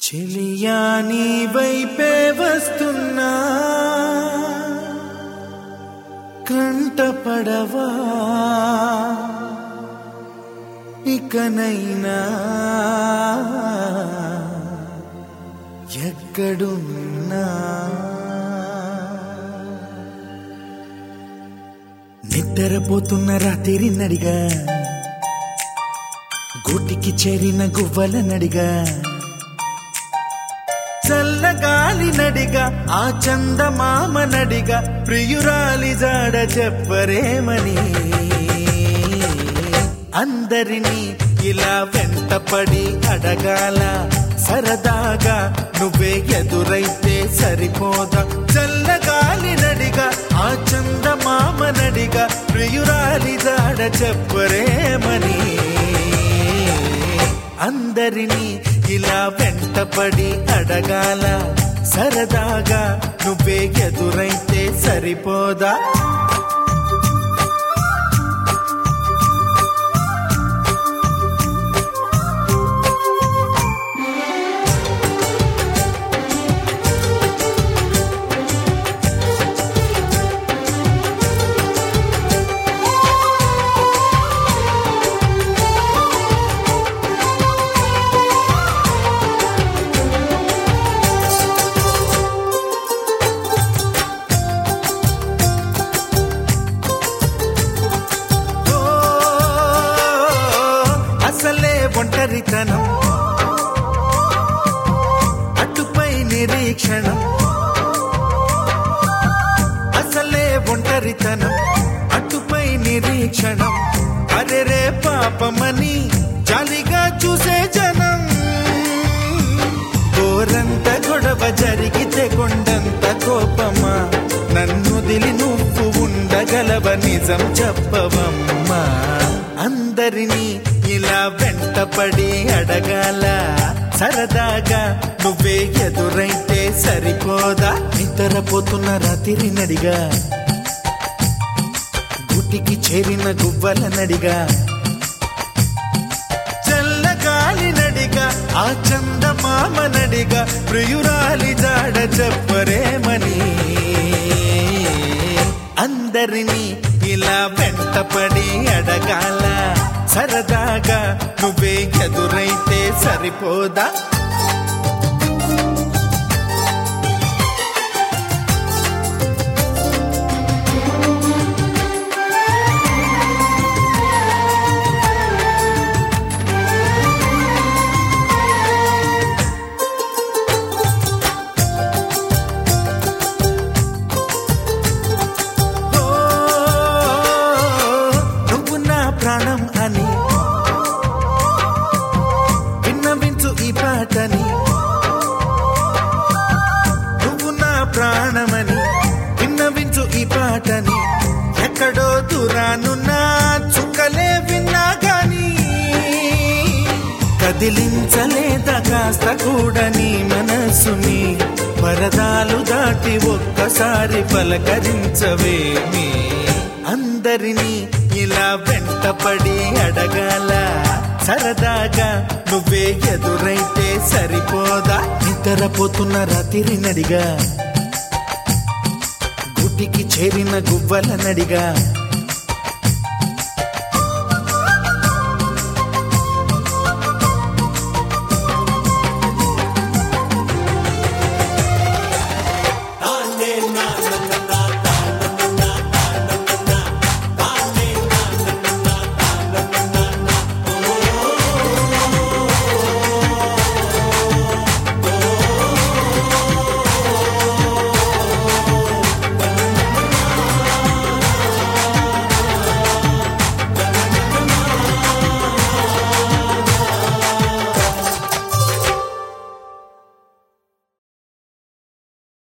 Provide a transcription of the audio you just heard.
చెలియా నీ వైపే వస్తున్నా కంటపడవా ఇకనైనా ఎక్కడున్నా నిద్రపోతున్న రాత్రి నడిగా గూటికి చేరిన గువ్వల నడిగా చల్లగాలి నడిగా ఆ చందమామ నడిగా ప్రియురాలి జాడ చెప్పరేమని అందరినీ ఇలా వెంటపడి అడగాల సరదాగా నువ్వే ఎదురైతే సరిపోదా చల్లగాలి నడిగా ఆ చందమామ నడిగా ప్రియురాలి జాడ చెప్పరేమని అందరినీ ఇలా వెంటపడి అడగాల సరదాగా నువ్వే ఎదురైతే సరిపోదా ఒంటరితనం అటుపై నిరీక్షణం అసలే ఒంటరితనం అటుపై నిరీక్షణం అరెరే పాపమని జాలిగా చూసే జనం గోరంత గొడవ జరిగితే కొండంత కోపమా నన్నుదిలి నువ్వు ఉండగలవ నిజం చెప్పవమ్మా అందరినీ ఇలా వెంటపడి అడగాల సరదాగా నువ్వే ఎదురైతే సరిపోదా నిద్రపోతున్న రాత్రి నడిగా గుటికి చేరిన గువ్వల నడిగా చల్లగాలి నడిగా ఆ చందమామ నడిగా ప్రియురాలి జాడ చెప్పరేమని అందరినీ ఇలా వెంటపడి అడగాల సరదాగా నువ్వే ఎదురైతే సరిపోదా ప్రాణం అని విన్నవించు ఈ పాటని నువ్వు నా ప్రాణమని విన్నవించు ఈ పాటని ఎక్కడో దూరానున్నా చుక్కలే విన్నా గాని కదిలించలేదా కాస్త కూడా నీ మనసుని పరదాలు దాటి ఒక్కసారి పలకరించవేమి అందరినీ ఇలా వెంటపడి అడగాల సరదాగా నువ్వే ఎదురైతే సరిపోదా నిద్రపోతున్న రాత్రి నడిగా గుటికి చేరిన గువ్వల నడిగా